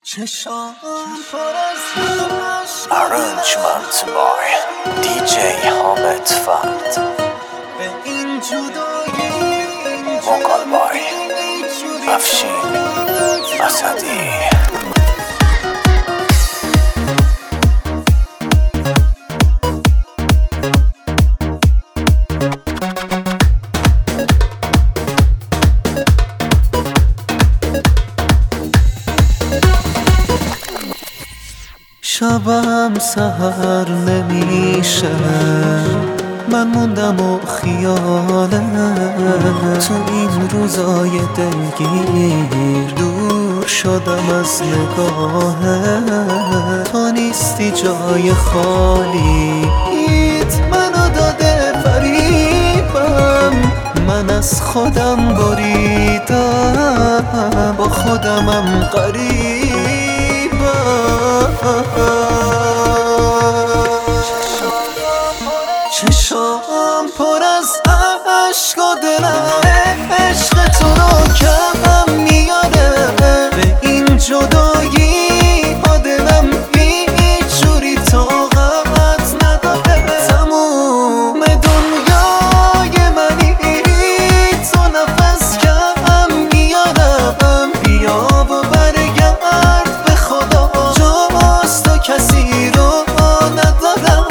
Arrangement by DJ Hamid Fard. Vocal by Afshin Asadi. شبم سحر نمیشه، من موندم و خیالت تو این روزای دلگیر دور شدم از نگاهت. تو نیستی جای خالی، ایت منو داده فریبم، من از خودم بریدم، با خودمم غریبم. چشام پر از عشق و دلم عشق تو رو کم میاره، به این جدایی ها دلم هیچ جوری طاقت نداره. تموم دنیای منی تو، نفس کم میارم، بیا و برگرد به خدا، جز تو کسی رو ندارم.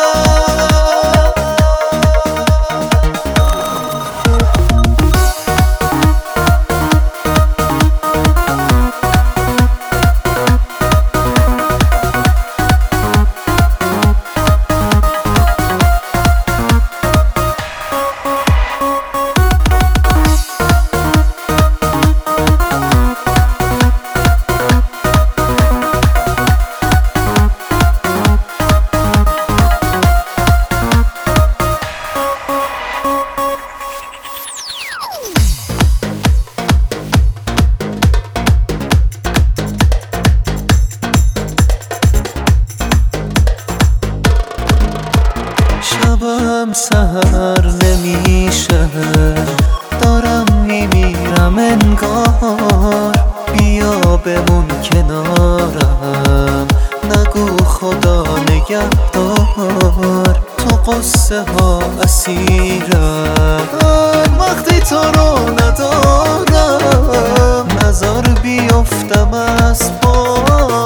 شبم سحر نمیشه، دارم میمیرم انگار، بیا بمون کنارم، نگو خدا نگهدار. تو قصه ها اسیرم، وقتی تو رو ندارم، نزار بیفتم از پا.